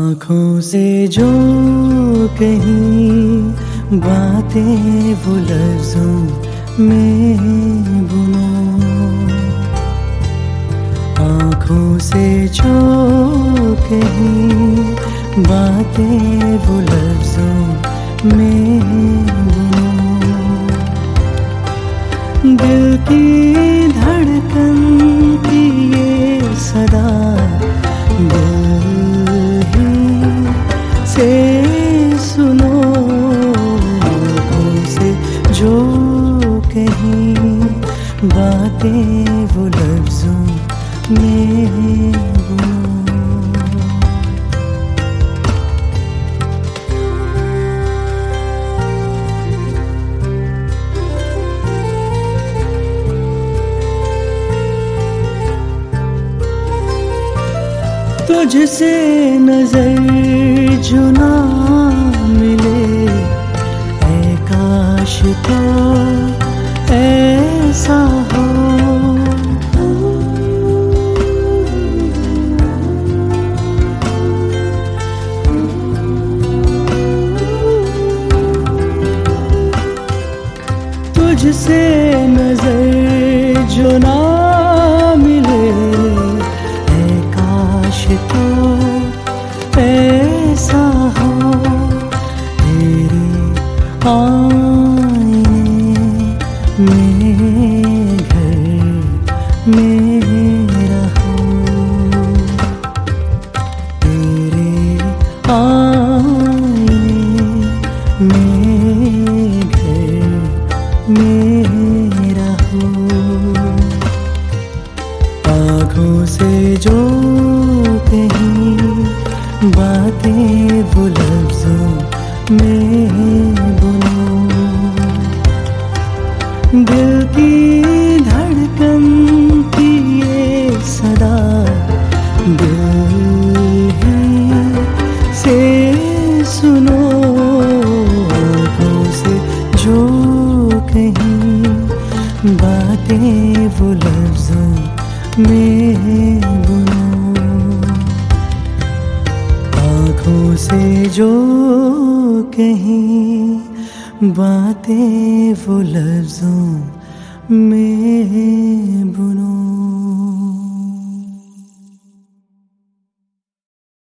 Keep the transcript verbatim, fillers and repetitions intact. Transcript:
आँखों से जो कहीं बातें वो लफ्जों में बुनो, आँखों से जो कहीं बातें वो लफ्जों में बुनो। दिल की धड़कन की ये सदा दिल ही से सुनो, आँखों से जो कहीं बातें वो लफ्जों में बुनो। तुझसे नजर जो ना मिले, ऐ काश तो ऐसा हो। तुझसे नजर जो ना मिले, तो ऐसा हो। तेरे आईने में घर मेरा हो, तेरे आईने में घर मेरा हो। आँखों से जो कहीं बातें वो लफ्जों में बुनो, दिल की धड़कन की ये सदा दिल ही से सुनो, आँखों से जो कहीं बातें वो लफ्जों में बुनो। आँखों से जो कहीं बातें वो लफ्जों में बुनो।